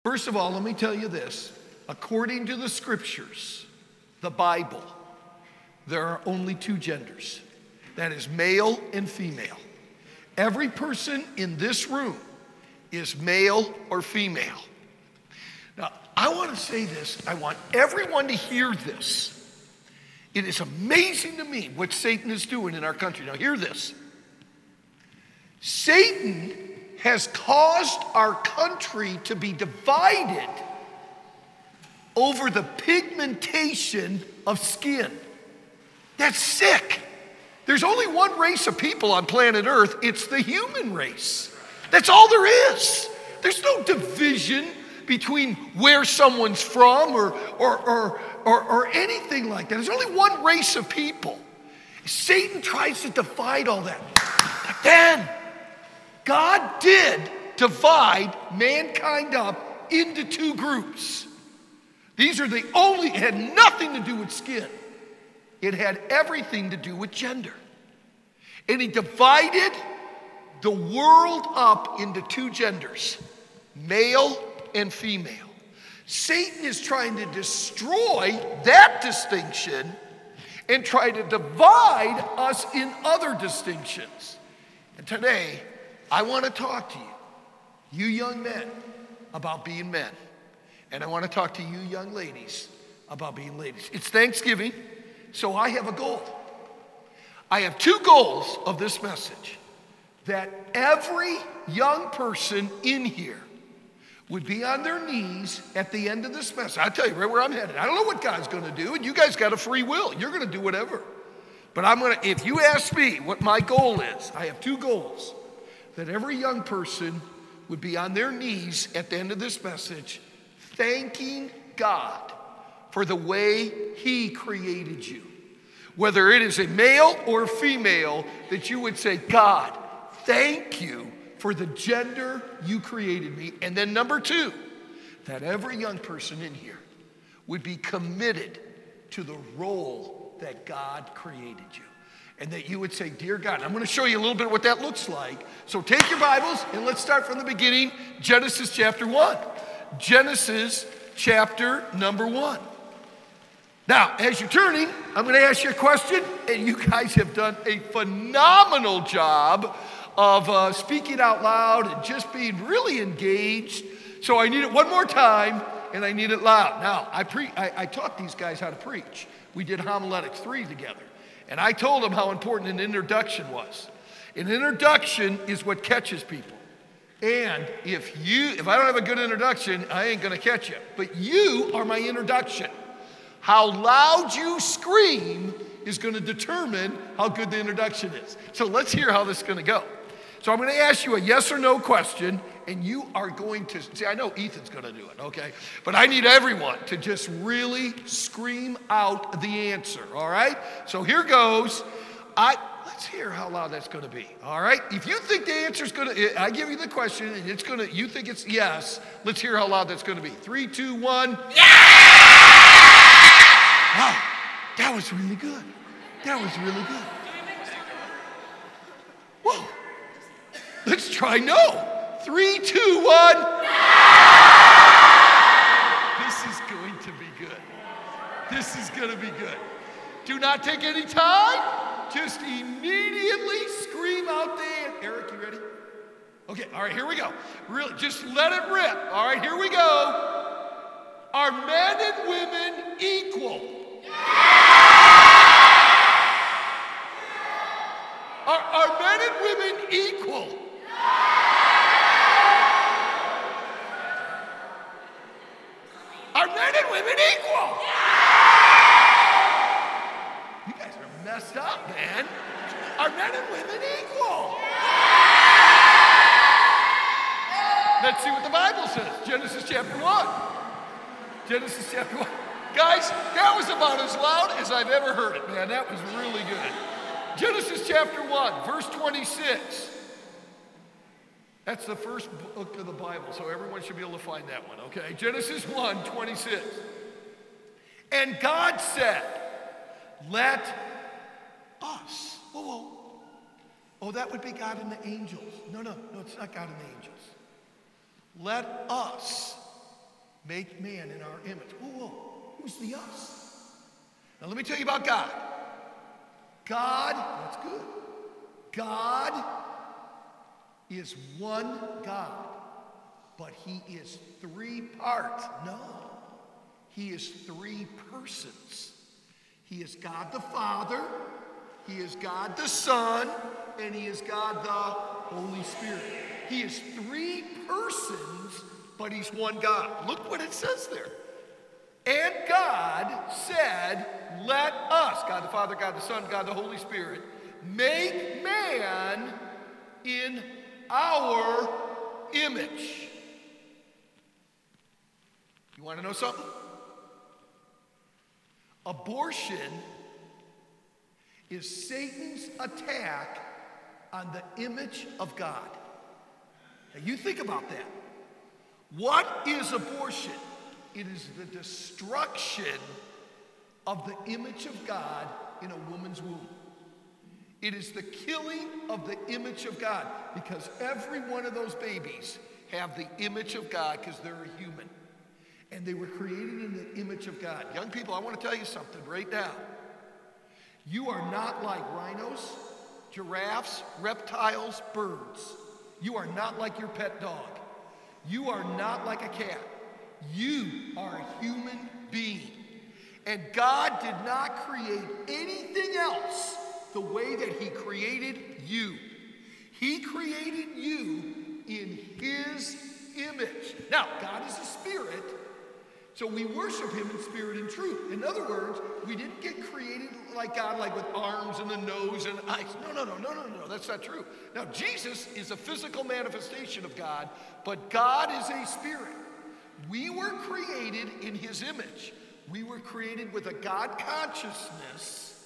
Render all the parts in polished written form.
First of all, let me tell you this. According to the scriptures, the Bible, there are only two genders. That is male and female. Every person in this room is male or female. Now, I want to say this. I want everyone to hear this. It is amazing to me what Satan is doing in our country. Now, hear this. Satan has caused our country to be divided over the pigmentation of skin. That's sick. There's only one race of people on planet Earth. It's the human race. That's all there is. There's no division between where someone's from or anything like that. There's only one race of people. Satan tries to divide all that. But then, God did divide mankind up into two groups. These are the only, it had nothing to do with skin. It had everything to do with gender. And he divided the world up into two genders, male and female. Satan is trying to destroy that distinction and try to divide us in other distinctions. And today, I want to talk to you young men, about being men. And I want to talk to you young ladies about being ladies. It's Thanksgiving, so I have a goal. I have two goals of this message. That every young person in here would be on their knees at the end of this message. I'll tell you right where I'm headed. I don't know what God's going to do, and you guys got a free will. You're going to do whatever. But if you ask me what my goal is, I have two goals. That every young person would be on their knees at the end of this message, thanking God for the way He created you. Whether it is a male or a female, that you would say, God, thank you for the gender you created me. And then number two, that every young person in here would be committed to the role that God created you. And that you would say, dear God, I'm going to show you a little bit what that looks like. So take your Bibles and let's start from the beginning, Genesis chapter 1. Genesis chapter number 1. Now, as you're turning, I'm going to ask you a question, and you guys have done a phenomenal job of speaking out loud and just being really engaged. So I need it one more time, and I need it loud. Now, I taught these guys how to preach. We did Homiletics 3 together, and I told them how important an introduction was. An introduction is what catches people. And if I don't have a good introduction, I ain't going to catch you. But you are my introduction. How loud you scream is going to determine how good the introduction is. So let's hear how this is going to go. So I'm going to ask you a yes or no question, and you are going to, see, I know Ethan's going to do it, okay? But I need everyone to just really scream out the answer, all right? So here goes. Let's hear how loud that's going to be, all right? If you think the answer is going to, I give you the question, and it's going to, you think it's yes, let's hear how loud that's going to be. 3, 2, 1. Yeah! Wow, that was really good. That was really good. Whoa. Let's try no. 3, 2, 1. This is going to be good. This is going to be good. Do not take any time. Just immediately scream out the Eric, you ready? Okay, all right, here we go. Really, just let it rip. All right, here we go. Are men and women equal? Are men and women equal? Are men and women equal? You guys are messed up, man. Are men and women equal? Let's see what the Bible says. Genesis chapter 1. Genesis chapter 1. Guys, that was about as loud as I've ever heard it, man. That was really good. Genesis chapter 1, verse 26. That's the first book of the Bible, so everyone should be able to find that one, okay? Genesis 1, 26. And God said, let us. Whoa. Oh, that would be God and the angels. No, it's not God and the angels. Let us Make man in our image. Whoa, whoa. Who's the us? Now let me tell you about God. God, that's good. God is one God, but he is three parts. No, he is three persons. He is God the Father, he is God the Son, and he is God the Holy Spirit. He is three persons, but he's one God. Look what it says there. And God said, let us, God the Father, God the Son, God the Holy Spirit, make man in our image. You want to know something? Abortion is Satan's attack on the image of God. Now you think about that. What is abortion? It is the destruction of the image of God in a woman's womb. It is the killing of the image of God, because every one of those babies have the image of God because they're a human. And they were created in the image of God. Young people, I want to tell you something right now. You are not like rhinos, giraffes, reptiles, birds. You are not like your pet dog. You are not like a cat. You are a human being. And God did not create anything else the way that he created you. He created you in his image. Now, God is a spirit, so we worship him in spirit and truth. In other words, we didn't get created like God, like with arms and the nose and eyes. No, that's not true. Now, Jesus is a physical manifestation of God, but God is a spirit. We were created in his image. We were created with a God consciousness,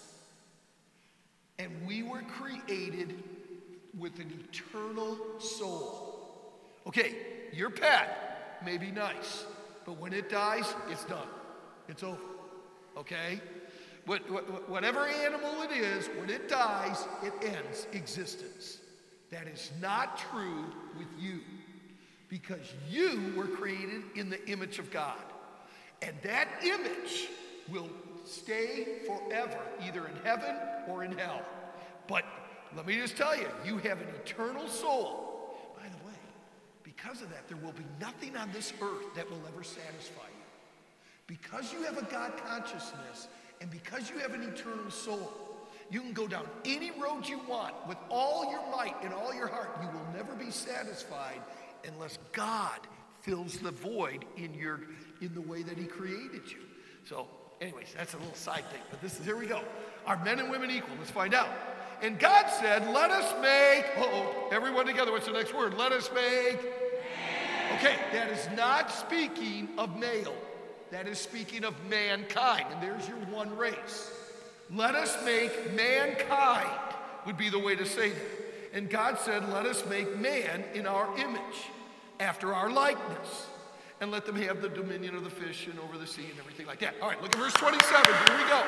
and we were created with an eternal soul. Okay, your pet may be nice, but when it dies, it's done. It's over. Okay? Whatever animal it is, when it dies, it ends existence. That is not true with you, because you were created in the image of God. And that image will stay forever, either in heaven or in hell. But let me just tell you, you have an eternal soul. By the way, because of that, there will be nothing on this earth that will ever satisfy you. Because you have a God consciousness, and because you have an eternal soul, you can go down any road you want with all your might and all your heart. You will never be satisfied unless God fills the void in the way that he created you. So, anyways, that's a little side thing, but here we go. Are men and women equal? Let's find out. And God said, let us make, everyone together, what's the next word? Let us make. Okay, that is not speaking of male. That is speaking of mankind, and there's your one race. Let us make mankind would be the way to say that. And God said, let us make man in our image, after our likeness, and let them have the dominion of the fish and over the sea and everything like that. All right, look at verse 27. Here we go.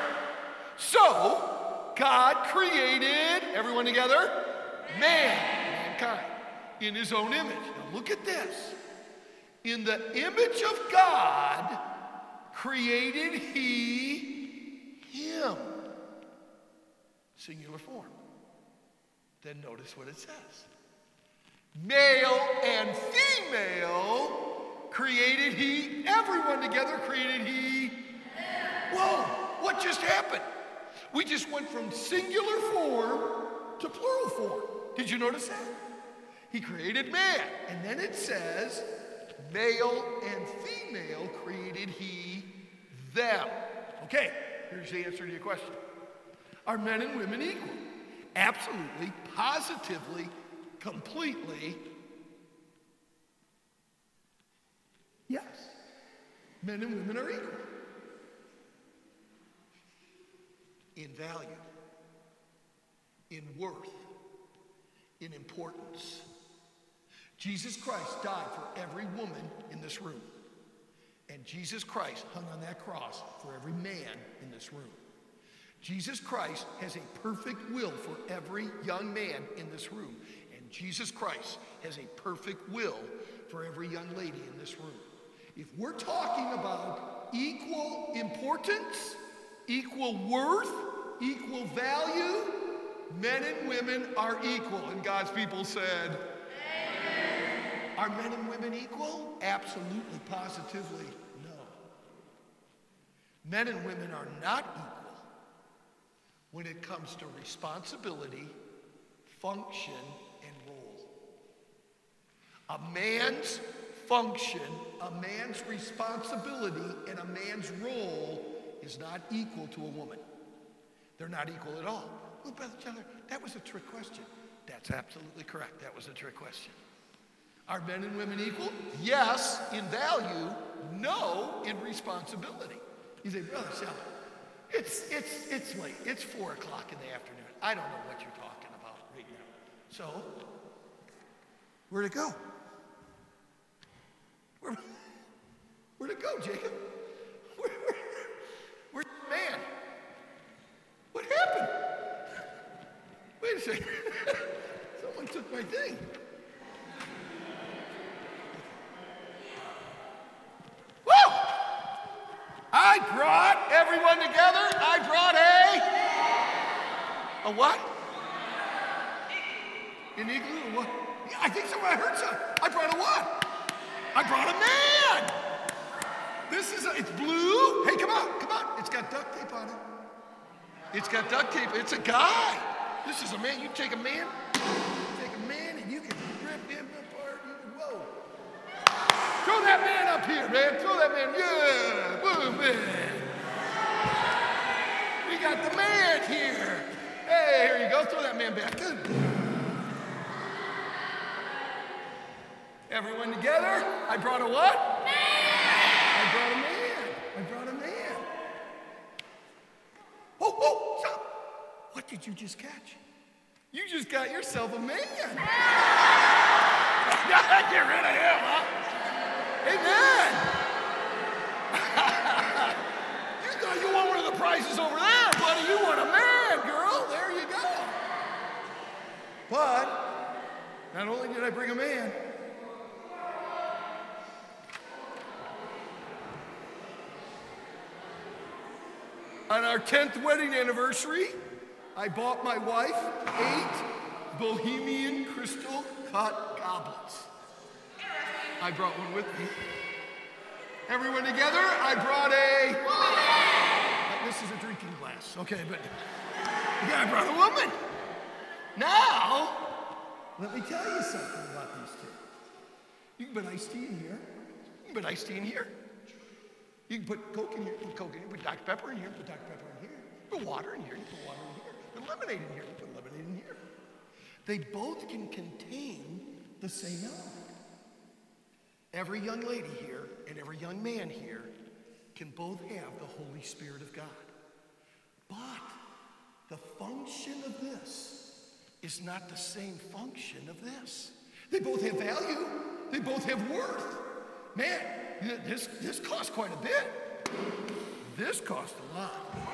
So, God created, everyone together, mankind, in his own image. Now look at this. In the image of God created he him. Singular form. Then notice what it says. Male and female created he, everyone together created he. Whoa, what just happened? We just went from singular form to plural form. Did you notice that? He created man, and then it says, male and female created he them. Okay, here's the answer to your question. Are men and women equal? Absolutely, positively, completely, yes. Men and women are equal in value, in worth, in importance. Jesus Christ died for every woman in this room. And Jesus Christ hung on that cross for every man in this room. Jesus Christ has a perfect will for every young man in this room. And Jesus Christ has a perfect will for every young lady in this room. If we're talking about equal importance, equal worth, equal value, men and women are equal. And God's people said, amen. Are men and women equal? Absolutely, positively, no. Men and women are not equal when it comes to responsibility, function, and role. A man's function, a man's responsibility, and a man's role is not equal to a woman. They're not equal at all. Well, Brother Chandler, that was a trick question. That's absolutely correct. That was a trick question. Are men and women equal? Yes, in value. No, in responsibility. You say, Brother Chandler, it's late. It's 4 o'clock in the afternoon. I don't know what you're talking about right now. So, where'd it go? Where'd it go, Jacob? Where's the man? What happened? Wait a second. Someone took my thing. Woo! I brought everyone together. I brought a what? An igloo? What? Yeah, I think so. I heard so. I brought a what? I brought a man. It's blue. Hey, come on. It's got duct tape on it. It's got duct tape. It's a guy. This is a man. You take a man and you can rip him apart. Whoa. Throw that man up here, man. Throw that man. Yeah. Whoa, man. We got the man here. Hey, here you go. Throw that man back. Good. Everyone together. I brought a what? Man. I brought a man. Oh, stop. What did you just catch? You just got yourself a man. Get rid of him, huh? Amen. You thought you won one of the prizes over there, buddy. You won a man, girl. There you go. But not only did I bring a man, on our 10th wedding anniversary, I bought my wife 8 Bohemian crystal cut goblets. I brought one with me. Everyone together, I brought this is a drinking glass, okay, but yeah, I brought a woman. Now, let me tell you something about these two. You can put iced tea in here. You can put iced tea in here. You can put Coke in here, put Coke in here, put Dr. Pepper in here, put Dr. Pepper in here, put water in here, you put water in here, put lemonade in here, you put lemonade in here. They both can contain the same element. Every young lady here and every young man here can both have the Holy Spirit of God. But the function of this is not the same function of this. They both have value. They both have worth. Man, this costs quite a bit. This costs a lot.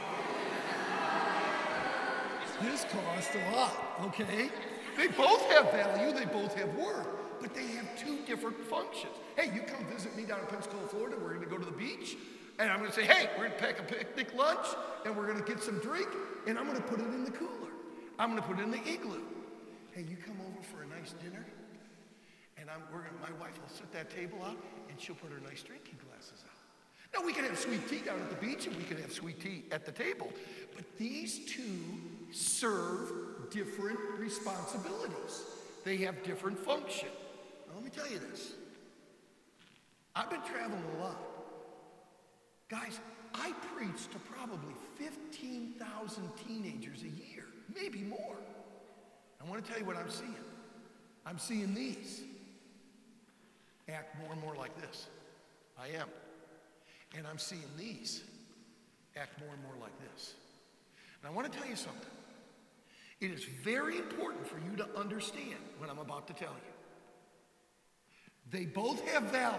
This costs a lot, okay? They both have value, they both have worth, but they have 2 different functions. Hey, you come visit me down in Pensacola, Florida, we're gonna go to the beach, and I'm gonna say, hey, we're gonna pack a picnic lunch, and we're gonna get some drink, and I'm gonna put it in the cooler. I'm gonna put it in the igloo. Hey, you come over for a nice dinner, and my wife will set that table out, and she'll put her nice drinking glasses out. Now, we can have sweet tea down at the beach, and we can have sweet tea at the table, but these 2 serve different responsibilities. They have different function. Now, let me tell you this. I've been traveling a lot. Guys, I preach to probably 15,000 teenagers a year, maybe more. I want to tell you what I'm seeing. I'm seeing these act more and more like this. I am. And I'm seeing these act more and more like this. And I want to tell you something. It is very important for you to understand what I'm about to tell you. They both have value.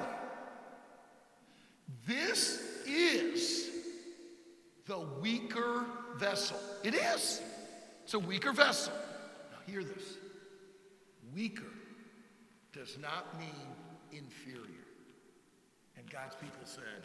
This is the weaker vessel. It is. It's a weaker vessel. Now hear this. Weaker does not mean inferior. And God's people said,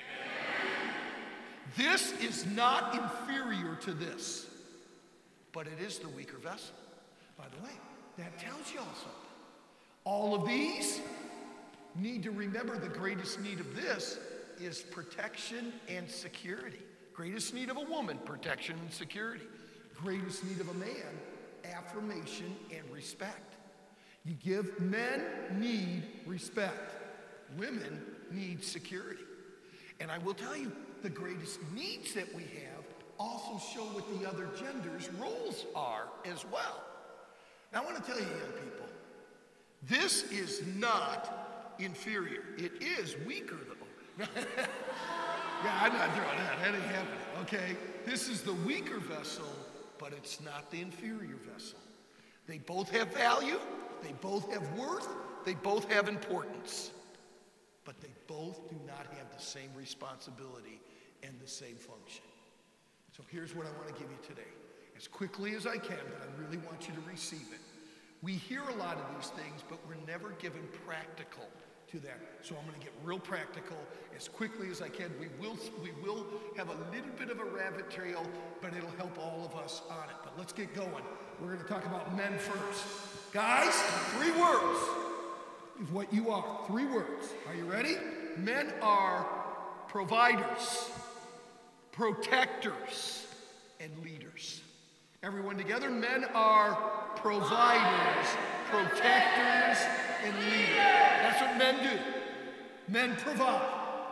this is not inferior to this, but it is the weaker vessel. By the way, that tells you also. All of these need to remember the greatest need of this is protection and security. Greatest need of a woman, protection and security. Greatest need of a man, affirmation and respect. You give men need respect. Women need security. And I will tell you, the greatest needs that we have also show what the other gender's roles are as well. Now I want to tell you, young people, this is not inferior. It is weaker though. Yeah, I'm not doing that. That ain't happening, okay? This is the weaker vessel, but it's not the inferior vessel. They both have value, they both have worth, they both have importance, but they both do not have the same responsibility and the same function. So here's what I want to give you today. As quickly as I can, but I really want you to receive it. We hear a lot of these things, but we're never given practical to that. So I'm going to get real practical as quickly as I can. We will have a little bit of a rabbit trail, but it'll help all of us on it. But let's get going. We're going to talk about men first. Guys, 3 words is what you are. 3 words. Are you ready? Men are providers, protectors, and leaders. Everyone together, men are providers, protectors, and leaders. That's what men do. Men provide.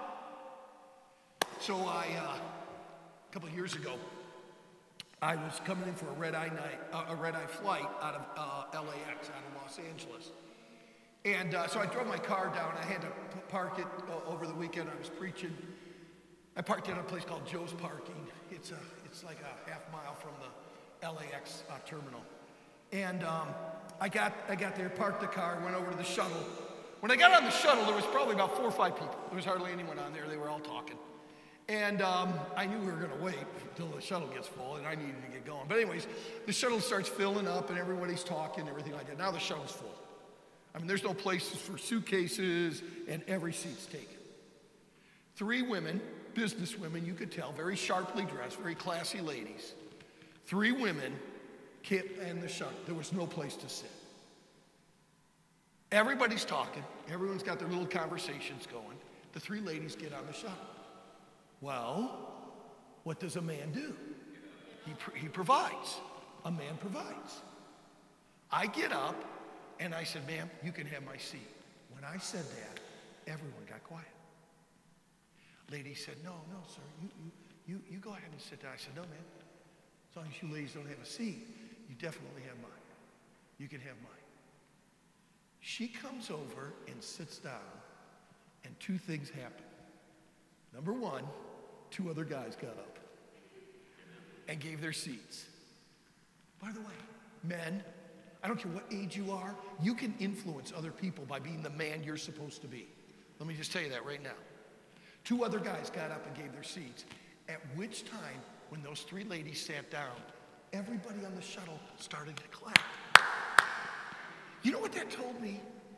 So a couple of years ago, I was coming in for a red-eye flight out of LAX, out of Los Angeles. And so I drove my car down. I had to park it over the weekend. I was preaching. I parked it at a place called Joe's Parking. It's like a half mile from the LAX terminal. And I got there, parked the car, went over to the shuttle. When I got on the shuttle, there was probably about 4 or 5 people. There was hardly anyone on there. They were all talking. And I knew we were going to wait until the shuttle gets full, and I needed to get going. But anyways, the shuttle starts filling up, and everybody's talking, everything like that. Now the shuttle's full. I mean, there's no places for suitcases, and every seat's taken. 3 women, business women, you could tell, very sharply dressed, very classy ladies. 3 women in the shuttle. There was no place to sit. Everybody's talking. Everyone's got their little conversations going. The 3 ladies get on the shuttle. Well, what does a man do? He provides. A man provides. I get up and I said, ma'am, you can have my seat. When I said that, everyone got quiet. Lady said, no, sir, you go ahead and sit down. I said, no, ma'am. As long as you ladies don't have a seat, you definitely have mine. You can have mine. She comes over and sits down, and 2 things happen. Number 1, 2 other guys got up and gave their seats. By the way, men, I don't care what age you are, you can influence other people by being the man you're supposed to be. Let me just tell you that right now. 2 other guys got up and gave their seats, at which time, when those 3 ladies sat down, everybody on the shuttle started to clap. You know what that told me?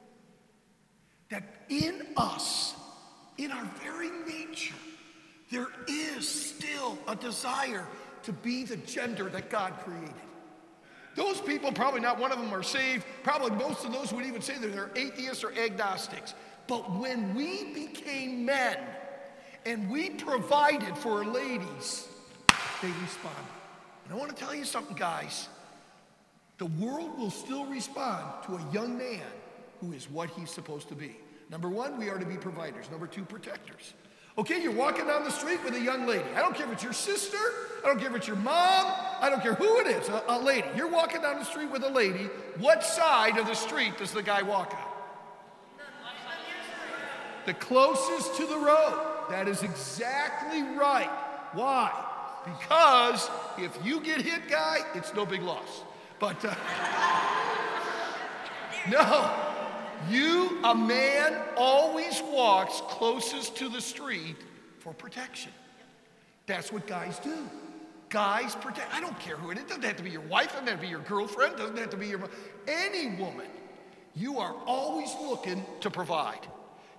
That in us, in our very nature, there is still a desire to be the gender that God created. Those people, probably not one of them are saved. Probably most of those would even say that they're atheists or agnostics. But when we became men and we provided for our ladies, they responded. And I want to tell you something, guys. The world will still respond to a young man who is what he's supposed to be. Number 1, we are to be providers. Number 2, protectors. Okay, you're walking down the street with a young lady. I don't care if it's your sister. I don't care if it's your mom. I don't care who it is, a lady. You're walking down the street with a lady. What side of the street does the guy walk on? The closest to the road. That is exactly right. Why? Because if you get hit, guy, it's no big loss. But no, a man always walks closest to the street for protection. That's what guys do. Guys protect. I don't care who it is. It doesn't have to be your wife. It doesn't have to be your girlfriend. It doesn't have to be any woman. You are always looking to provide.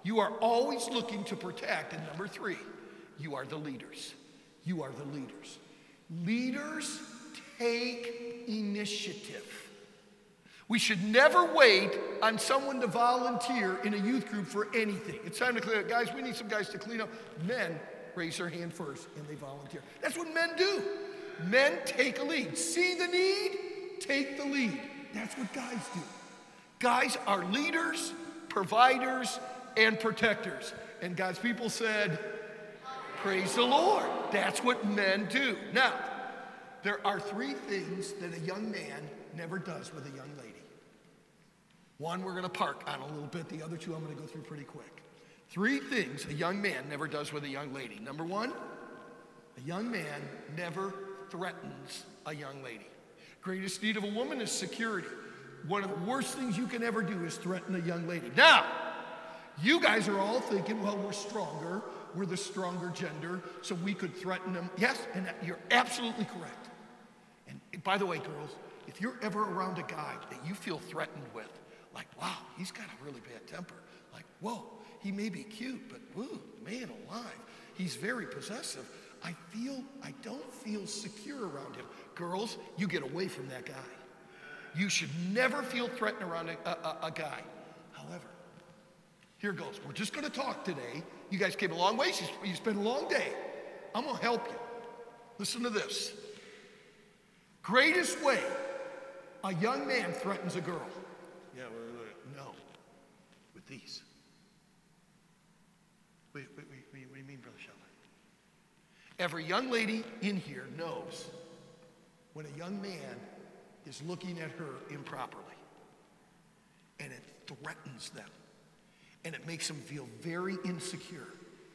You are always looking to protect. And number 3, you are the leaders. You are the leaders. Leaders take initiative. We should never wait on someone to volunteer in a youth group for anything. It's time to clean up. Guys, we need some guys to clean up. Men raise their hand first and they volunteer. That's what men do. Men take a lead. See the need, take the lead. That's what guys do. Guys are leaders, providers, and protectors. And God's people said, praise the Lord. That's what men do. Now, there are 3 things that a young man never does with a young lady. One we're going to park on a little bit. The other 2 I'm going to go through pretty quick. 3 things a young man never does with a young lady. Number 1, a young man never threatens a young lady. Greatest need of a woman is security. One of the worst things you can ever do is threaten a young lady. Now, you guys are all thinking, well, we're stronger. We're the stronger gender, so we could threaten them. Yes, and you're absolutely correct. And by the way, girls, if you're ever around a guy that you feel threatened with, like, wow, he's got a really bad temper. Like, whoa, he may be cute, but whoa, man alive, he's very possessive. I don't feel secure around him. Girls, you get away from that guy. You should never feel threatened around a guy. However, here goes. We're just going to talk today. You guys came a long way. You spent a long day. I'm going to help you. Listen to this. Greatest way a young man threatens a girl. Yeah, no. With these. Wait, what do you mean, Brother Sheldon? Every young lady in here knows when a young man is looking at her improperly, and it threatens them, and it makes them feel very insecure.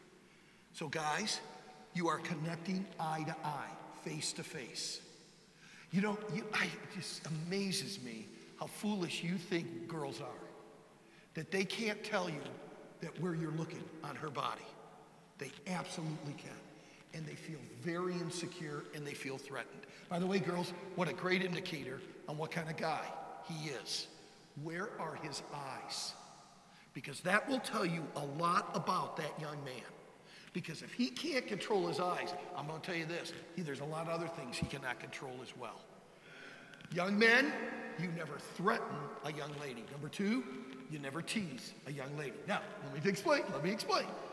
So guys, you are connecting eye to eye, face to face. You know, it just amazes me how foolish you think girls are, that they can't tell you that where you're looking on her body. They absolutely can. And they feel very insecure and they feel threatened. By the way, girls, what a great indicator on what kind of guy he is. Where are his eyes? Because that will tell you a lot about that young man. Because if he can't control his eyes, I'm going to tell you this, there's a lot of other things he cannot control as well. Young men, you never threaten a young lady. Number 2, you never tease a young lady. Now, let me explain. I mean,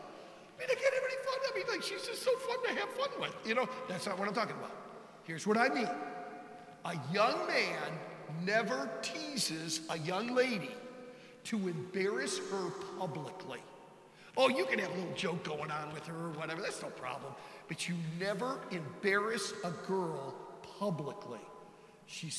I can't have any fun. I mean, like, she's just so fun to have fun with. You know, that's not what I'm talking about. Here's what I mean. A young man never teases a young lady to embarrass her publicly. Oh, you can have a little joke going on with her or whatever. That's no problem. But you never embarrass a girl publicly. She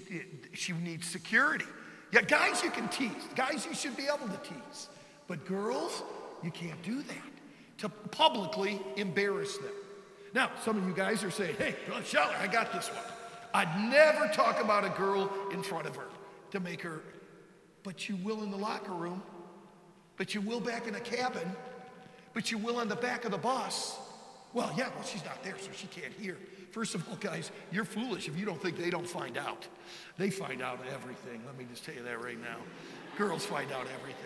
needs security. Yeah, guys, you can tease. Guys, you should be able to tease. But girls, you can't do that. To publicly embarrass them. Now, some of you guys are saying, hey, Sheldon, I got this one. I'd never talk about a girl in front of her to make her, but you will in the locker room, but you will back in the cabin, but you will on the back of the bus. Well, she's not there, so she can't hear. First of all, guys, you're foolish if you don't think they don't find out. They find out everything. Let me just tell you that right now. Girls find out everything.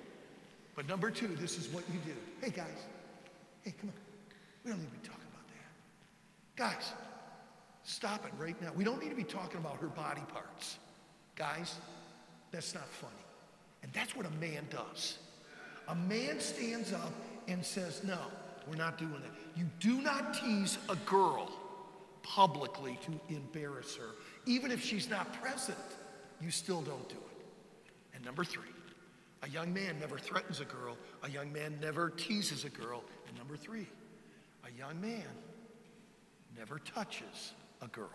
But number 2, this is what you do. Hey, guys. Hey, come on. We don't need to be talking about that. Guys, stop it right now. We don't need to be talking about her body parts. Guys, that's not funny. And that's what a man does. A man stands up and says, no, we're not doing that. You do not tease a girl publicly to embarrass her. Even if she's not present, you still don't do it. And number 3, a young man never threatens a girl. A young man never teases a girl. And number 3, a young man never touches a girl.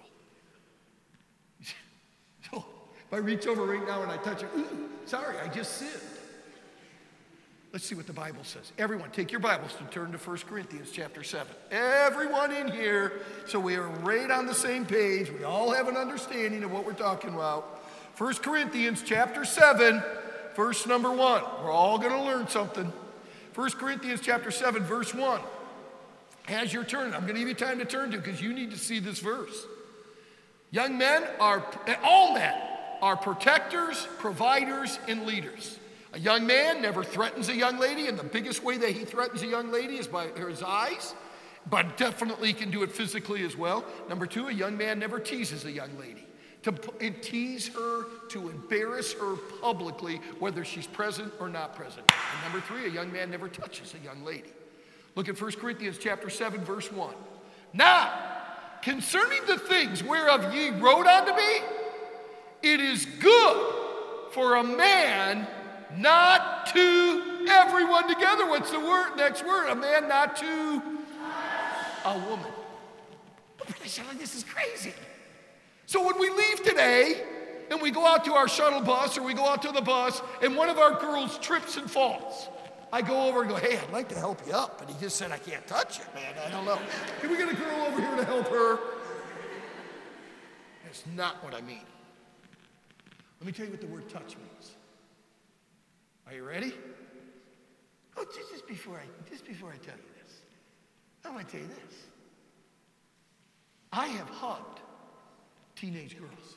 So if I reach over right now and I touch her, ooh, sorry, I just sinned. Let's see what the Bible says. Everyone, take your Bibles and turn to 1 Corinthians chapter 7. Everyone in here, so we are right on the same page. We all have an understanding of what we're talking about. 1 Corinthians chapter 7, verse number 1. We're all going to learn something. 1 Corinthians chapter 7, verse 1. As you're turning, I'm going to give you time to turn to because you need to see this verse. All men are protectors, providers, and leaders. A young man never threatens a young lady, and the biggest way that he threatens a young lady is by his eyes, but definitely can do it physically as well. Number two, a young man never teases a young lady. To tease her, to embarrass her publicly, whether she's present or not present. And number three, a young man never touches a young lady. Look at 1 Corinthians chapter 7, verse 1. Now, concerning the things whereof ye wrote unto me, it is good for a man not to, everyone together, what's the word, next word? A man not to a woman. This is crazy. So when we leave today and we go out to our shuttle bus or we go out to the bus and one of our girls trips and falls, I go over and go, hey, I'd like to help you up. And he just said, I can't touch it, man. I don't know. Can we get a girl over here to help her? That's not what I mean. Let me tell you what the word touch means. Are you ready? Oh, just before I tell you this, I want to tell you this. I have hugged teenage girls.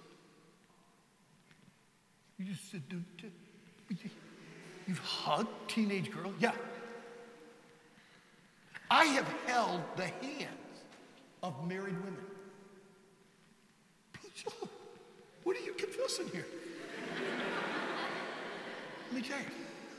You just said, you've hugged teenage girls? Yeah. I have held the hands of married women. What are you confessing here? Let me tell you.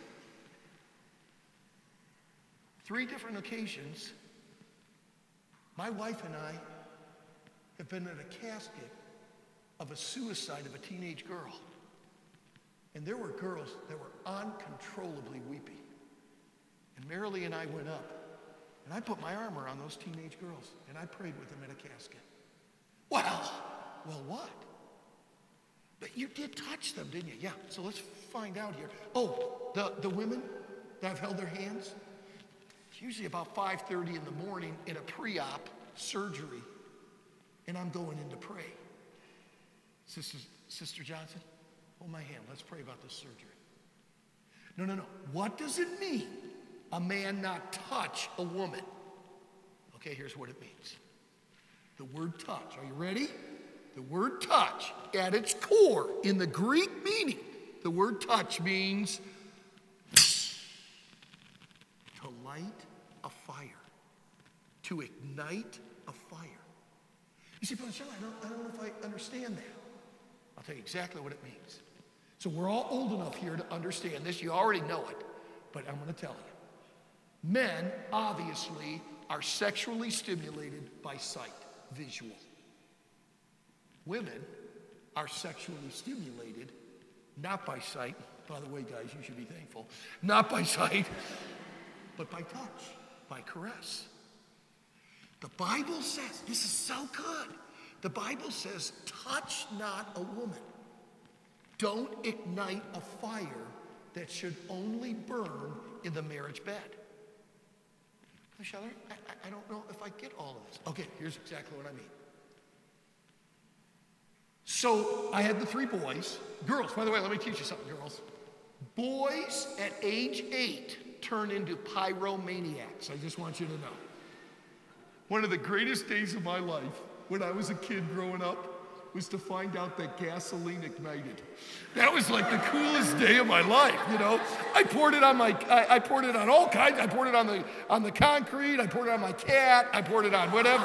3 different occasions, my wife and I have been at a casket of a suicide of a teenage girl. And there were girls that were uncontrollably weeping. And Marilee and I went up, and I put my arm around those teenage girls, and I prayed with them at a casket. Well, what? But you did touch them, didn't you? Yeah, so let's find out here. Oh, the women that I've held their hands, it's usually about 5:30 in the morning in a pre-op surgery, and I'm going in to pray. Sister Johnson, hold my hand. Let's pray about this surgery. No. What does it mean, a man not touch a woman? Okay, here's what it means. The word touch. Are you ready? The word touch, at its core, in the Greek meaning, the word touch means to light a fire, to ignite a fire. You see, Brother Shelley, I don't know if I understand that. I'll tell you exactly what it means. So we're all old enough here to understand this. You already know it, but I'm going to tell you. Men, obviously, are sexually stimulated by sight, visual. Women are sexually stimulated, not by sight. By the way, guys, you should be thankful. Not by sight, but by touch, by caress. The Bible says, this is so good. The Bible says, touch not a woman. Don't ignite a fire that should only burn in the marriage bed. Michelle, I don't know if I get all of this. Okay, here's exactly what I mean. So I had the 3 boys. Girls, by the way, let me teach you something, girls. Boys at age 8 turn into pyromaniacs. I just want you to know. One of the greatest days of my life when I was a kid growing up was to find out that gasoline ignited. That was like the coolest day of my life, you know. I poured it on all kinds. I poured it on the concrete. I poured it on my cat. I poured it on whatever.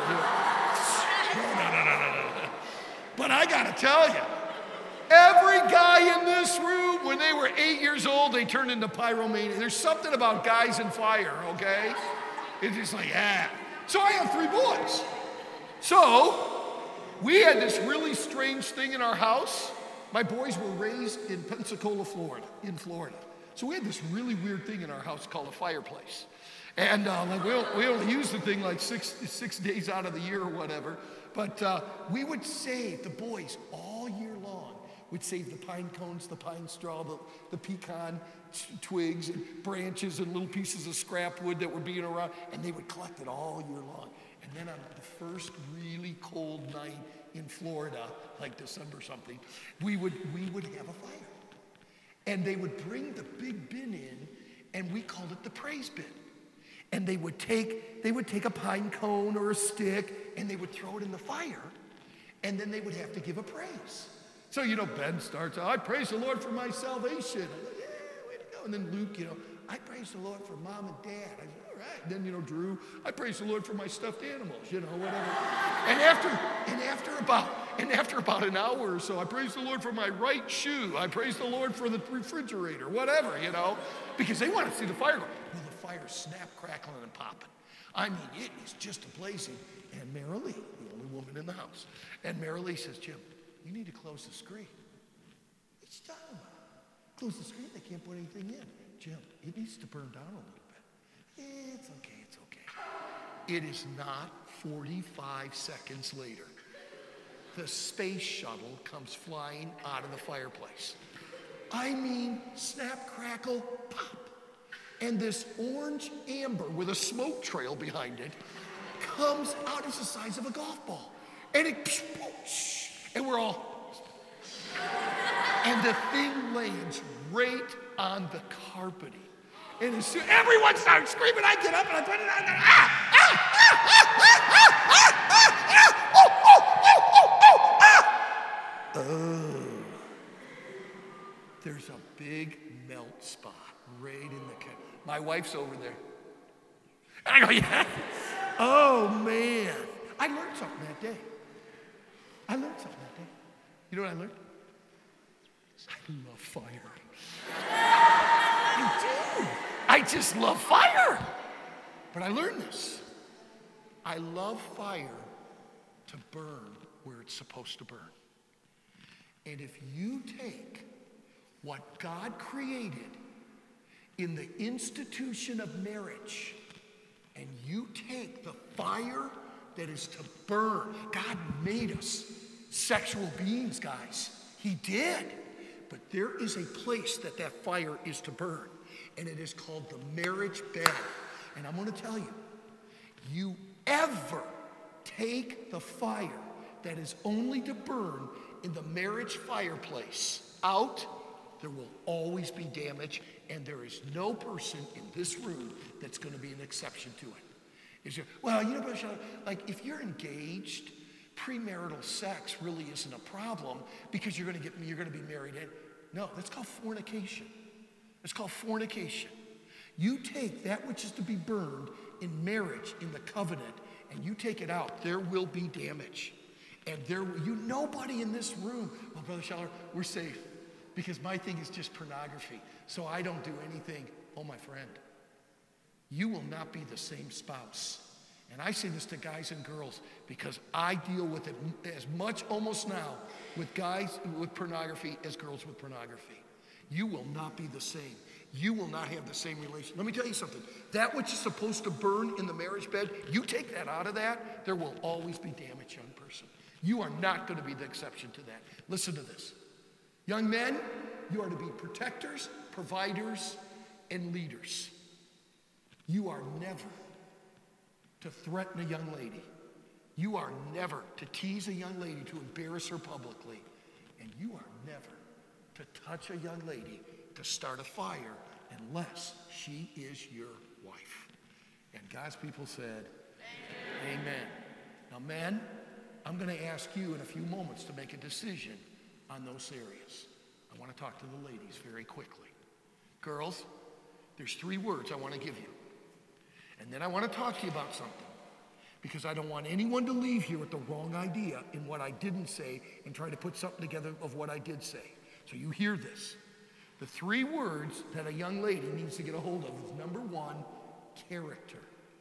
No. But I gotta tell you, every guy in this room, when they were 8 years old, they turned into pyromania. There's something about guys and fire, okay? It's just like, yeah. So I have 3 boys. So we had this really strange thing in our house. My boys were raised in Pensacola, Florida, So we had this really weird thing in our house called a fireplace. And we only used the thing like six days out of the year or whatever. But we would save, the boys all year long, would save the pine cones, the pine straw, the pecan twigs and branches and little pieces of scrap wood that were being around, and they would collect it all year long. And then on the first really cold night in Florida, like December something, we would have a fire. And they would bring the big bin in, and we called it the praise bin. And they would take a pine cone or a stick, and they would throw it in the fire, and then they would have to give a praise. So, Ben starts, I praise the Lord for my salvation. I'm like, yeah, way to go, And then Luke, I praise the Lord for mom and dad. I said, all right. And then, Drew, I praise the Lord for my stuffed animals, whatever. And after about an hour or so, I praise the Lord for my right shoe. I praise the Lord for the refrigerator, whatever, because they want to see the fire go. Well, the fire's snap, crackling, and popping. I mean, it is just blazing. And Marilee, the only woman in the house, and Marilee says, Jim, you need to close the screen. What's he talking about? Close the screen, they can't put anything in. Jim, it needs to burn down a little bit. It's okay. It is not 45 seconds later. The space shuttle comes flying out of the fireplace. I mean, snap, crackle, pop. And this orange amber with a smoke trail behind it comes out. It's the size of a golf ball. And and we're all, and the thing lands right on the carpeting. And as soon everyone starts screaming, I get up and I put it on there. There's a big melt spot right in the cut. My wife's over there. And I go, yeah. Oh, man. I learned something that day. You know what I learned? I love fire. I do. I just love fire. But I learned this. I love fire to burn where it's supposed to burn. And if you take what God created in the institution of marriage, and you take the fire that is to burn. God made us sexual beings, guys. He did. But there is a place that fire is to burn, and it is called the marriage bed. And I'm going to tell you, you ever take the fire that is only to burn in the marriage fireplace out, there will always be damage, and there is no person in this room that's going to be an exception to it. Brother Shaw, like if you're engaged, premarital sex really isn't a problem because you're going to be married in. No, that's called fornication. It's called fornication. You take that which is to be burned in marriage, in the covenant, and you take it out, there will be damage. And nobody in this room, well, Brother Scheller, we're safe. Because my thing is just pornography. So I don't do anything. Oh, my friend, you will not be the same spouse. And I say this to guys and girls because I deal with it as much almost now with guys with pornography as girls with pornography. You will not be the same. You will not have the same relation. Let me tell you something. That which is supposed to burn in the marriage bed, you take that out of that, there will always be damage, young person. You are not going to be the exception to that. Listen to this. Young men, you are to be protectors, providers, and leaders. You are never to threaten a young lady. You are never to tease a young lady, to embarrass her publicly. And you are never to touch a young lady, to start a fire, unless she is your wife. And God's people said, Amen. Amen. Now, men, I'm going to ask you in a few moments to make a decision on those areas. I want to talk to the ladies very quickly. Girls, there's 3 words I want to give you. And then I want to talk to you about something. Because I don't want anyone to leave here with the wrong idea in what I didn't say and try to put something together of what I did say. So you hear this. The 3 words that a young lady needs to get a hold of is number 1, character.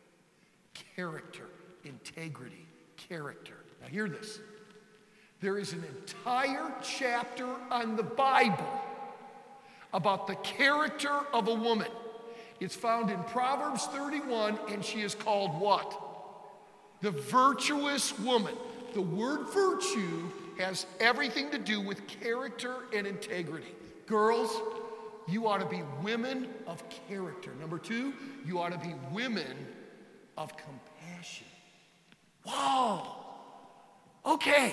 Character, integrity, character. Now hear this. There is an entire chapter on the Bible about the character of a woman. It's found in Proverbs 31, and she is called what? The virtuous woman. The word virtue has everything to do with character and integrity. Girls, you ought to be women of character. Number 2, you ought to be women of compassion. Wow. Okay.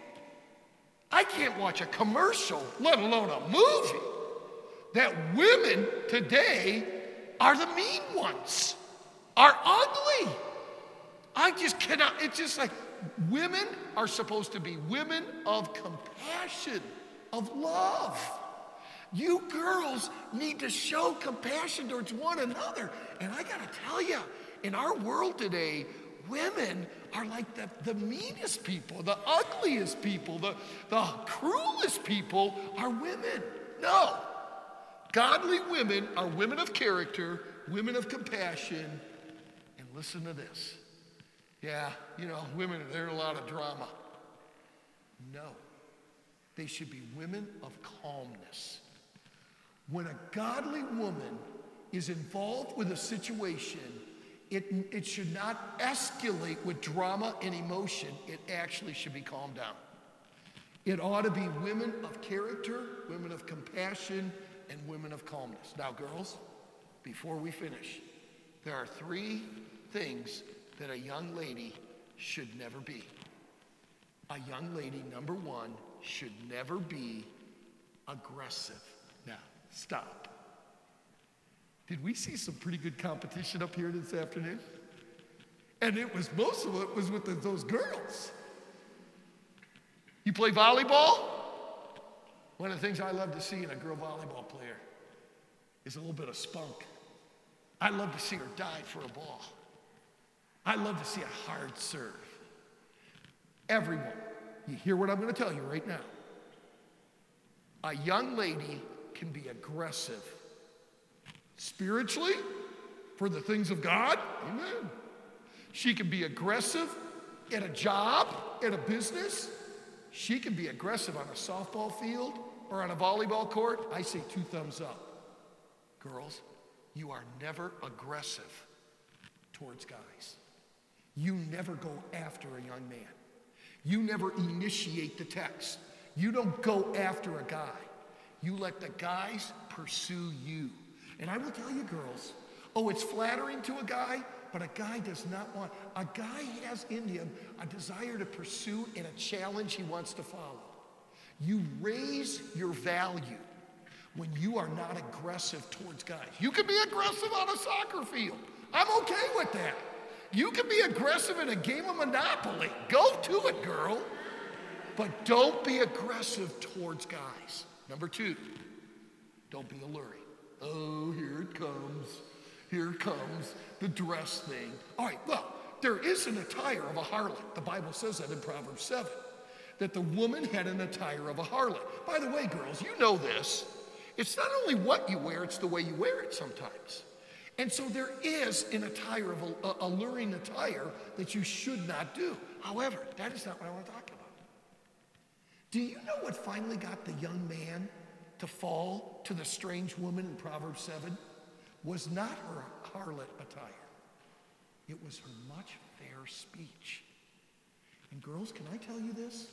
I can't watch a commercial, let alone a movie, that women today are the mean ones, are ugly. I just cannot, it's just like women are supposed to be women of compassion, of love. You girls need to show compassion towards one another. And I gotta tell you, in our world today, women are like the meanest people, the ugliest people, the cruelest people are women. No. Godly women are women of character, women of compassion. And listen to this. Yeah, women, they're a lot of drama. No. They should be women of calmness. When a godly woman is involved with a situation, it should not escalate with drama and emotion. It actually should be calmed down. It ought to be women of character, women of compassion, and women of calmness. Now, girls, before we finish, there are 3 things that a young lady should never be. A young lady, number 1, should never be aggressive. Now, stop. Did we see some pretty good competition up here this afternoon? And most of it was with those girls. You play volleyball? One of the things I love to see in a girl volleyball player is a little bit of spunk. I love to see her dive for a ball. I love to see a hard serve. Everyone, you hear what I'm going to tell you right now. A young lady can be aggressive spiritually for the things of God. Amen. She can be aggressive at a job, at a business. She can be aggressive on a softball field or on a volleyball court. I say 2 thumbs up. Girls, you are never aggressive towards guys. You never go after a young man. You never initiate the text. You don't go after a guy. You let the guys pursue you. And I will tell you, girls, it's flattering to a guy, but a guy does not want, a guy has in him a desire to pursue and a challenge he wants to follow. You raise your value when you are not aggressive towards guys. You can be aggressive on a soccer field. I'm okay with that. You can be aggressive in a game of Monopoly. Go to it, girl. But don't be aggressive towards guys. Number 2, don't be alluring. Oh, here it comes. Here comes the dress thing. All right, well, there is an attire of a harlot. The Bible says that in Proverbs 7, that the woman had an attire of a harlot. By the way, girls, you know this. It's not only what you wear, it's the way you wear it sometimes. And so there is an attire of alluring attire that you should not do. However, that is not what I want to talk about. Do you know what finally got the young man to fall to the strange woman in Proverbs 7? Was not her harlot attire. It was her much fair speech. And girls, can I tell you this?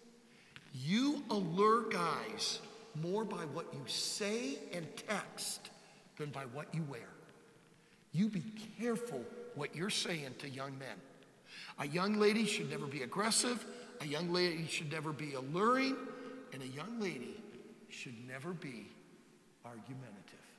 You allure guys more by what you say and text than by what you wear. You be careful what you're saying to young men. A young lady should never be aggressive. A young lady should never be alluring. And a young lady should never be argumentative.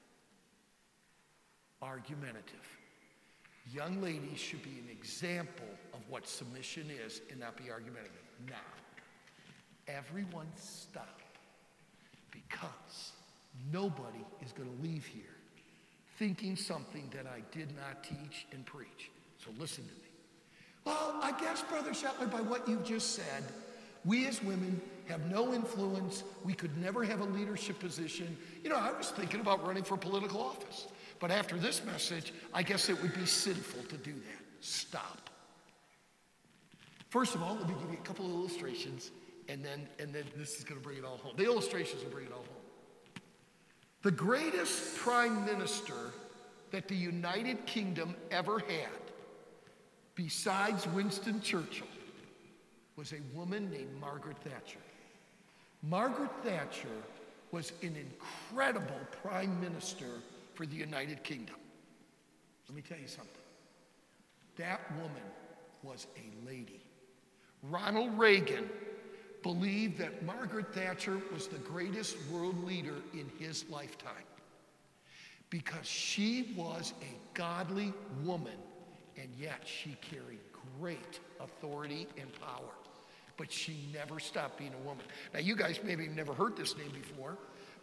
Argumentative. Young ladies should be an example of what submission is and not be argumentative. Now, everyone stop, because nobody is going to leave here thinking something that I did not teach and preach. So listen to me. Well, I guess, Brother Shetler, by what you've just said, we as women have no influence. We could never have a leadership position. I was thinking about running for political office. But after this message, I guess it would be sinful to do that. Stop. First of all, let me give you a couple of illustrations, and then this is going to bring it all home. The illustrations will bring it all home. The greatest prime minister that the United Kingdom ever had, besides Winston Churchill, was a woman named Margaret Thatcher. Margaret Thatcher was an incredible prime minister for the United Kingdom. Let me tell you something. That woman was a lady. Ronald Reagan believed that Margaret Thatcher was the greatest world leader in his lifetime because she was a godly woman, and yet she carried great authority and power. But she never stopped being a woman. Now, you guys maybe have never heard this name before,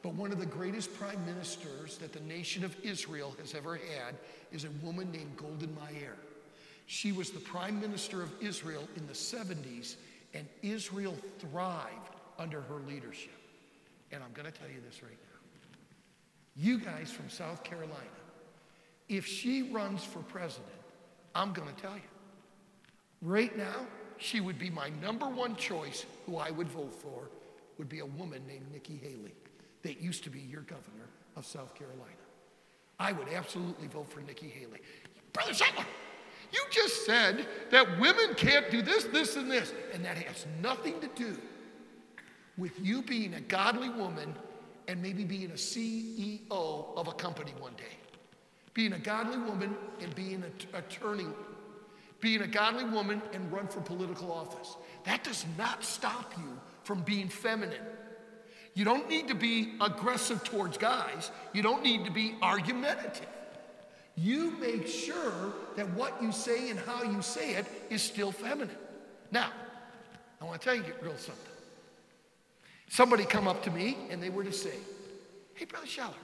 But one of the greatest prime ministers that the nation of Israel has ever had is a woman named Golda Meir. She was the prime minister of Israel in the 70s, and Israel thrived under her leadership. And I'm going to tell you this right now. You guys from South Carolina, if she runs for president, I'm going to tell you. Right now, she would be my number one choice who I would vote for, would be a woman named Nikki Haley that used to be your governor of South Carolina. I would absolutely vote for Nikki Haley. Brother Shetler, you just said that women can't do this, this, and this, and that has nothing to do with you being a godly woman and maybe being a CEO of a company one day. Being a godly woman and being an attorney, being a godly woman and run for political office. That does not stop you from being feminine. You don't need to be aggressive towards guys. You don't need to be argumentative. You make sure that what you say and how you say it is still feminine. Now, I want to tell you a little something. Somebody come up to me and they were to say, hey, Brother Schaller,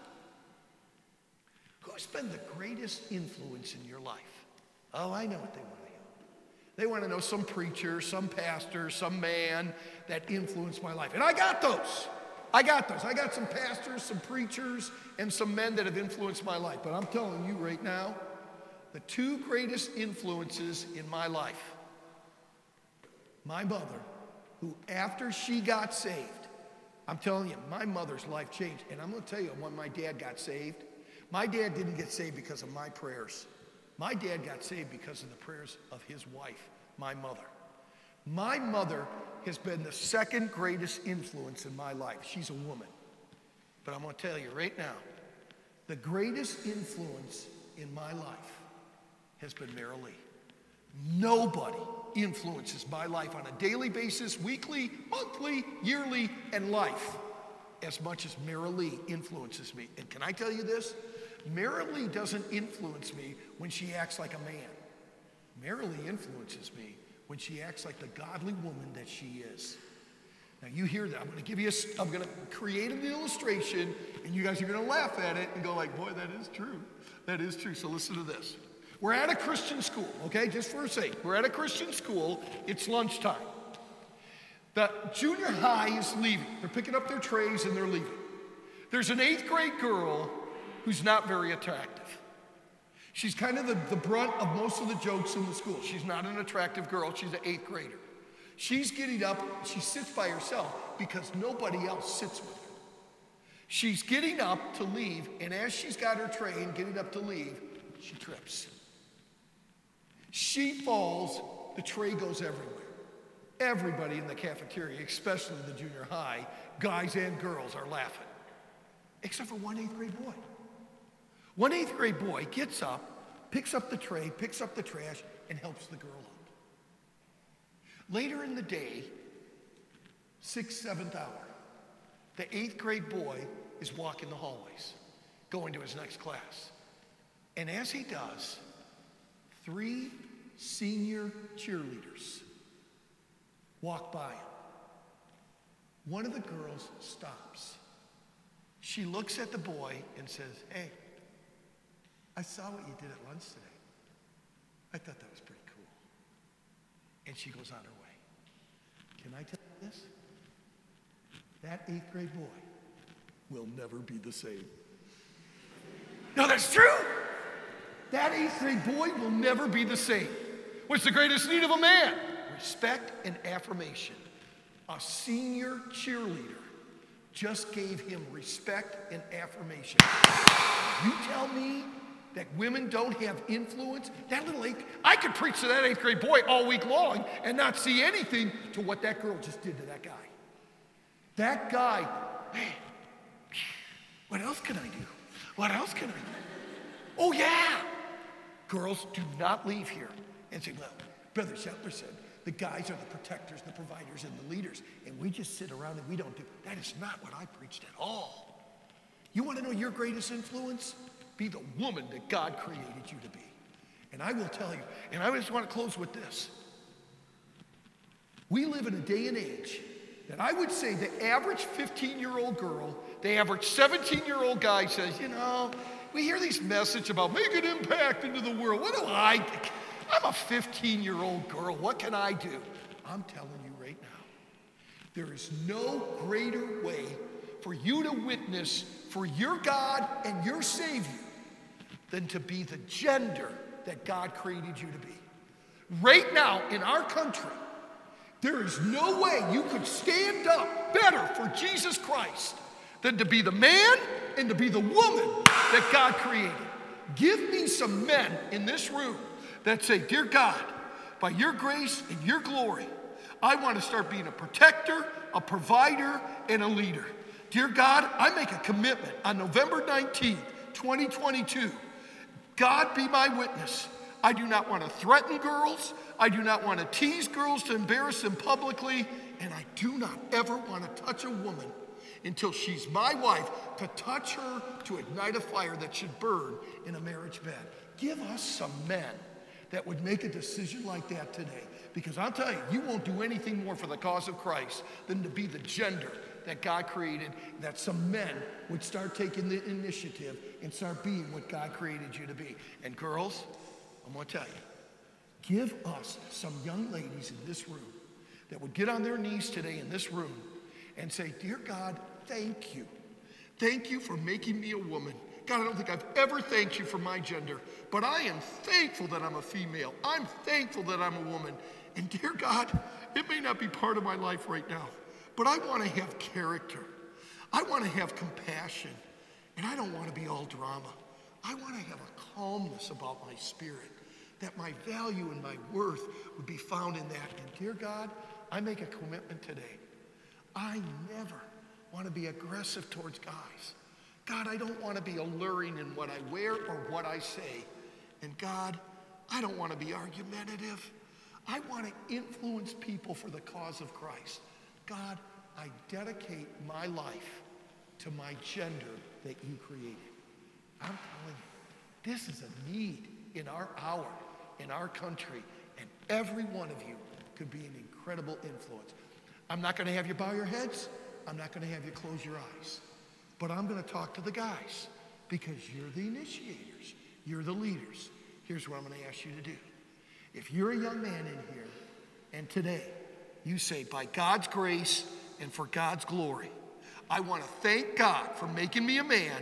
who's been the greatest influence in your life? Oh, I know what they want to hear. They want to know some preacher, some pastor, some man that influenced my life. And I got those. I got some pastors, some preachers, and some men that have influenced my life. But I'm telling you right now, the two greatest influences in my life, my mother, who after she got saved, I'm telling you, my mother's life changed. And I'm going to tell you, when my dad got saved, my dad didn't get saved because of my prayers. My dad got saved because of the prayers of his wife, my mother. My mother has been the second greatest influence in my life. She's a woman. But I'm going to tell you right now, the greatest influence in my life has been Mary Lee. Nobody influences my life on a daily basis, weekly, monthly, yearly, and life as much as Mary Lee influences me. And can I tell you this? Mary Lee doesn't influence me when she acts like a man. Mary Lee influences me when she acts like the godly woman that she is. Now you hear that. I'm going to create an illustration, and you guys are going to laugh at it and go like, boy, that is true. That is true. So listen to this. We're at a Christian school, okay? Just for a sake. We're at a Christian school. It's lunchtime. The junior high is leaving. They're picking up their trays and they're leaving. There's an 8th grade girl who's not very attractive. She's kind of the brunt of most of the jokes in the school. She's not an attractive girl. She's an 8th grader. She's getting up. She sits by herself because nobody else sits with her. She's getting up to leave, and as she's got her tray and getting up to leave, she trips. She falls. The tray goes everywhere. Everybody in the cafeteria, especially the junior high, guys and girls, are laughing. Except for one 8th grade boy. One 8th grade boy gets up, picks up the tray, picks up the trash, and helps the girl up. Later in the day, 6th, 7th hour, the 8th grade boy is walking the hallways, going to his next class. And as he does, 3 senior cheerleaders walk by him. One of the girls stops. She looks at the boy and says, hey, I saw what you did at lunch today. I thought that was pretty cool. And she goes on her way. Can I tell you this? That 8th grade boy will never be the same. No, that's true. That 8th grade boy will never be the same. What's the greatest need of a man? Respect and affirmation. A senior cheerleader just gave him respect and affirmation. You tell me that women don't have influence? That little 8th, I could preach to that 8th grade boy all week long and not see anything to what that girl just did to that guy. That guy, man, what else can I do? What else can I do? Oh yeah. Girls, do not leave here and say, well, Brother Shetler said, the guys are the protectors, the providers, and the leaders, and we just sit around and we don't do. That is not what I preached at all. You want to know your greatest influence? Be the woman that God created you to be. And I will tell you, and I just want to close with this. We live in a day and age that I would say the average 15-year-old girl, the average 17-year-old guy says, you know, we hear these messages about make an impact into the world. What do I think? I'm a 15-year-old girl. What can I do? I'm telling you right now, there is no greater way for you to witness for your God and your Savior than to be the gender that God created you to be. Right now in our country, there is no way you could stand up better for Jesus Christ than to be the man and to be the woman that God created. Give me some men in this room that say, dear God, by your grace and your glory, I want to start being a protector, a provider, and a leader. Dear God, I make a commitment on November 19th, 2022. God be my witness. I do not want to threaten girls. I do not want to tease girls to embarrass them publicly. And I do not ever want to touch a woman until she's my wife, to touch her to ignite a fire that should burn in a marriage bed. Give us some men that would make a decision like that today. Because I'll tell you, you won't do anything more for the cause of Christ than to be the gender that God created, that some men would start taking the initiative and start being what God created you to be. And girls, I'm going to tell you, give us some young ladies in this room that would get on their knees today in this room and say, dear God, thank you. Thank you for making me a woman. God, I don't think I've ever thanked you for my gender, but I am thankful that I'm a female. I'm thankful that I'm a woman. And dear God, it may not be part of my life right now, but I want to have character. I want to have compassion. And I don't want to be all drama. I want to have a calmness about my spirit, that my value and my worth would be found in that. And dear God, I make a commitment today. I never want to be aggressive towards guys. God, I don't want to be alluring in what I wear or what I say. And God, I don't want to be argumentative. I want to influence people for the cause of Christ. God, I dedicate my life to my gender that you created. I'm telling you, this is a need in our hour, in our country, and every one of you could be an incredible influence. I'm not going to have you bow your heads. I'm not going to have you close your eyes. But I'm going to talk to the guys because you're the initiators. You're the leaders. Here's what I'm going to ask you to do. If you're a young man in here and today you say, by God's grace and for God's glory, I want to thank God for making me a man.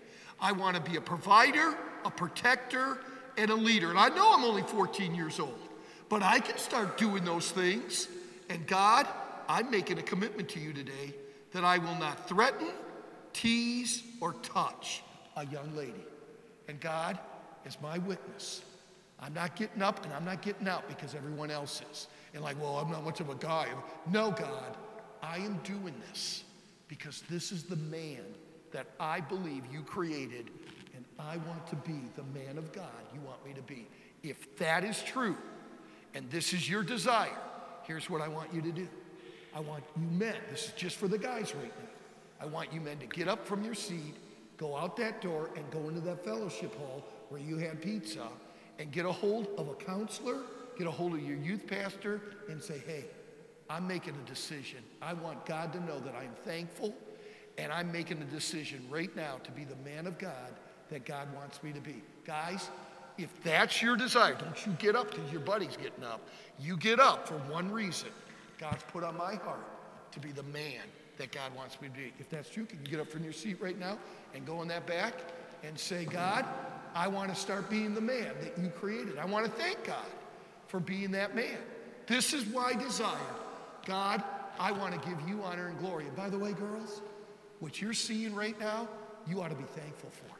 I want to be a provider, a protector, and a leader. And I know I'm only 14 years old, but I can start doing those things. And God, I'm making a commitment to you today that I will not threaten, tease, or touch a young lady. And God is my witness. I'm not getting up and I'm not getting out because everyone else is. And like, well, I'm not much of a guy. No, God, I am doing this because this is the man that I believe you created, and I want to be the man of God you want me to be. If that is true, and this is your desire, here's what I want you to do. I want you men, this is just for the guys right now, I want you men to get up from your seat, go out that door, and go into that fellowship hall where you had pizza, and get a hold of a counselor, get a hold of your youth pastor, and say, hey, I'm making a decision. I want God to know that I'm thankful, and I'm making a decision right now to be the man of God that God wants me to be. Guys, if that's your desire, don't you get up because your buddy's getting up. You get up for one reason. God's put on my heart to be the man that God wants me to be. If that's true, can you get up from your seat right now and go in that back and say, God, I want to start being the man that you created. I want to thank God for being that man. This is my desire. God, I want to give you honor and glory. And by the way, girls, what you're seeing right now, you ought to be thankful for.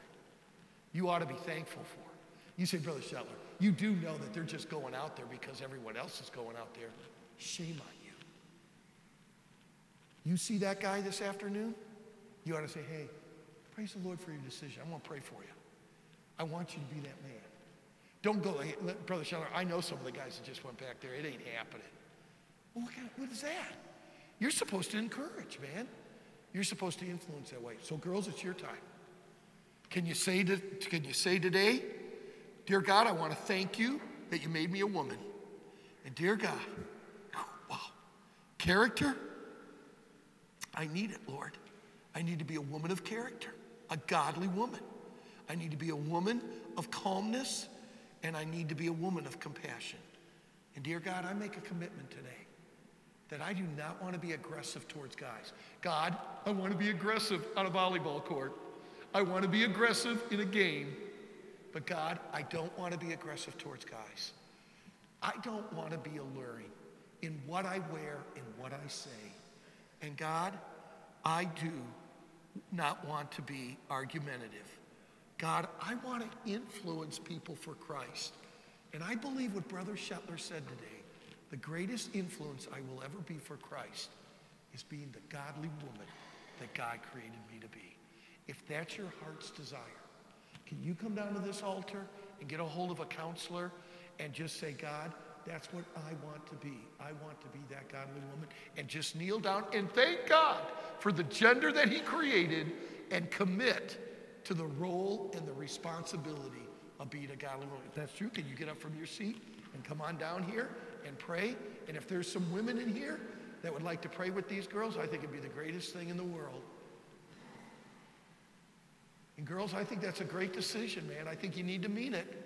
You ought to be thankful for. You say, Brother Shetler, you do know that they're just going out there because everyone else is going out there. Shame on you. You see that guy this afternoon? You ought to say, hey, praise the Lord for your decision. I want to pray for you. I want you to be that man. Don't go, hey, Brother Shetler, I know some of the guys that just went back there. It ain't happening. Well, what is that? You're supposed to encourage, man. You're supposed to influence that way. So girls, it's your time. Can you say today, dear God, I want to thank you that you made me a woman. And dear God, wow, character, I need it, Lord. I need to be a woman of character, a godly woman. I need to be a woman of calmness, and I need to be a woman of compassion. And dear God, I make a commitment today that I do not want to be aggressive towards guys. God, I want to be aggressive on a volleyball court. I want to be aggressive in a game. But God, I don't want to be aggressive towards guys. I don't want to be alluring in what I wear, in what I say. And God, I do not want to be argumentative. God, I want to influence people for Christ. And I believe what Brother Shetler said today, the greatest influence I will ever be for Christ is being the godly woman that God created me to be. If that's your heart's desire, can you come down to this altar and get a hold of a counselor and just say, God, that's what I want to be. I want to be that godly woman. And just kneel down and thank God for the gender that he created and commit to the role and the responsibility of being a godly woman. If that's true, can you get up from your seat and come on down here and pray? And if there's some women in here that would like to pray with these girls, I think it'd be the greatest thing in the world. And girls, I think that's a great decision, man. I think you need to mean it.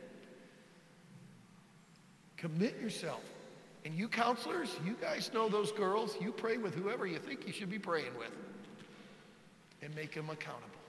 Commit yourself. And you counselors, you guys know those girls. You pray with whoever you think you should be praying with. And make them accountable.